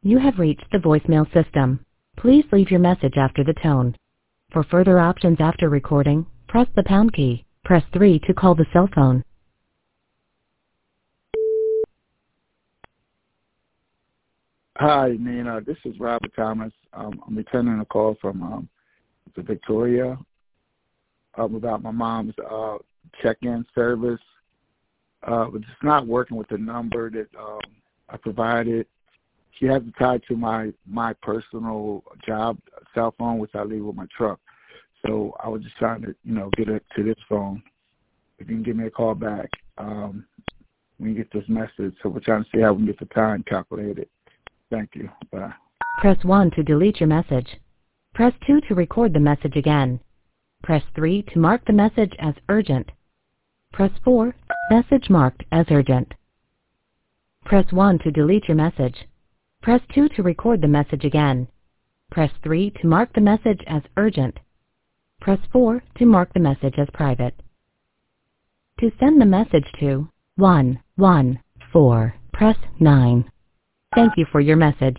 You have reached the voicemail system. Please leave your message after the tone. For further options after recording, press the pound key. Press 3 to call the cell phone. Hi, Nina. This is Robert Thomas. I'm returning a call from Victoria about my mom's check-in service. But it's not working with the number that I provided. She has to tie to my personal job cell phone, which I leave with my truck. So I was just trying to, get her to this phone. If you can give me a call back when you get this message. So we're trying to see how we can get the time calculated. Thank you. Bye. Press 1 to delete your message. Press 2 to record the message again. Press 3 to mark the message as urgent. Press 4, message marked as urgent. Press 1 to delete your message. Press 2 to record the message again. Press 3 to mark the message as urgent. Press 4 to mark the message as private. To send the message to 114, press 9. Thank you for your message.